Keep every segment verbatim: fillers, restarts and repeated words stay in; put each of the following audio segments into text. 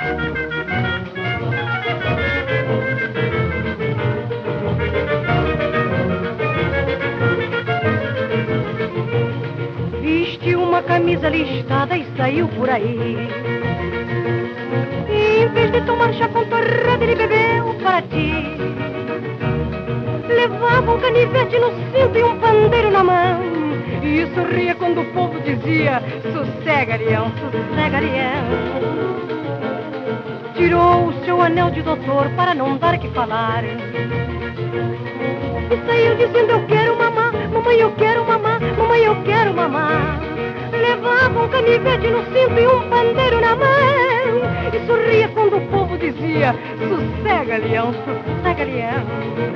Vestiu uma camisa listada e saiu por aí. E em vez de tomar chá com torrada, ele bebeu para ti. Levava um canivete no cinto e um pandeiro na mão, e sorria quando o povo dizia: sossega, leão, sossega, leão. Tirou o seu anel de doutor para não dar que falar, e saiu dizendo: eu quero mamar, mamãe, eu quero mamar, mamãe, eu quero mamar. Levava um canivete no cinto e um pandeiro na mão, e sorria quando o povo dizia: sossega, leão, sossega, leão.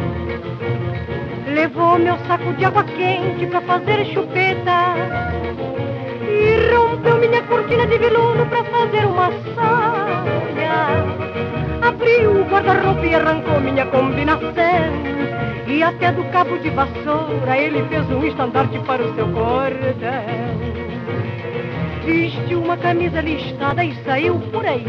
Levou meu saco de água quente pra fazer chupeta, e rompeu minha cortina de veludo pra fazer uma saia. Abriu o guarda-roupa e arrancou minha combinação, e até do cabo de vassoura ele fez um estandarte para o seu cordão. Vestiu uma camisa listada e saiu por aí.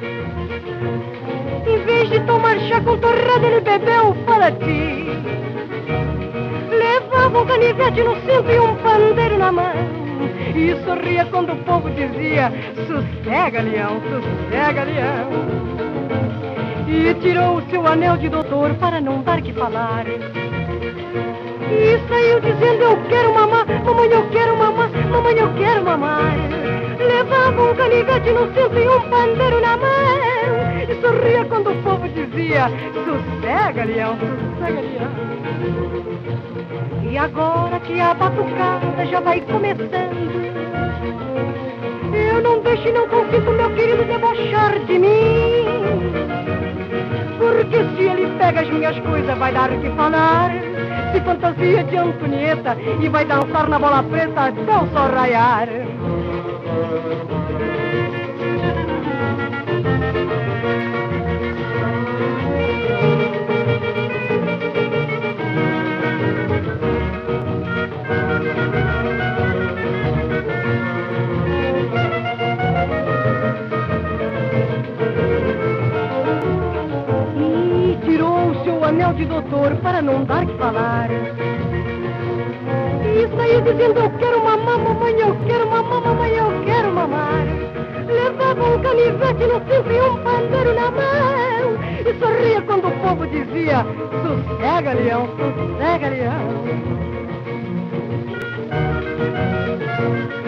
Em vez de tomar chá com torrada, ele bebeu para ti. Levava um canivete no cinto e um pandeiro na mão, e sorria quando o povo dizia: sossega, leão, sossega, leão. E tirou o seu anel de doutor para não dar que falar, e saiu dizendo: eu quero mamar, mamãe, eu quero mamar, mamãe, eu quero mamar. Levava um canivete no cinto e um pandeiro na mão, e sorria quando o povo dizia: sossega, leão, sossega, leão. E agora que a batucada já vai começando, eu não deixo e não consinto meu querido debochar de mim, porque se ele pega as minhas coisas vai dar o que falar. Se fantasia de Antonieta e vai dançar na bola preta até o sol raiar. Anel de doutor para não dar que falar, e saiu dizendo: eu quero mamar, mamãe, eu quero mamar, mamãe, eu quero mamar. Levava um canivete no cinto e um pandeiro na mão, e sorria quando o povo dizia: sossega, leão, sossega, leão.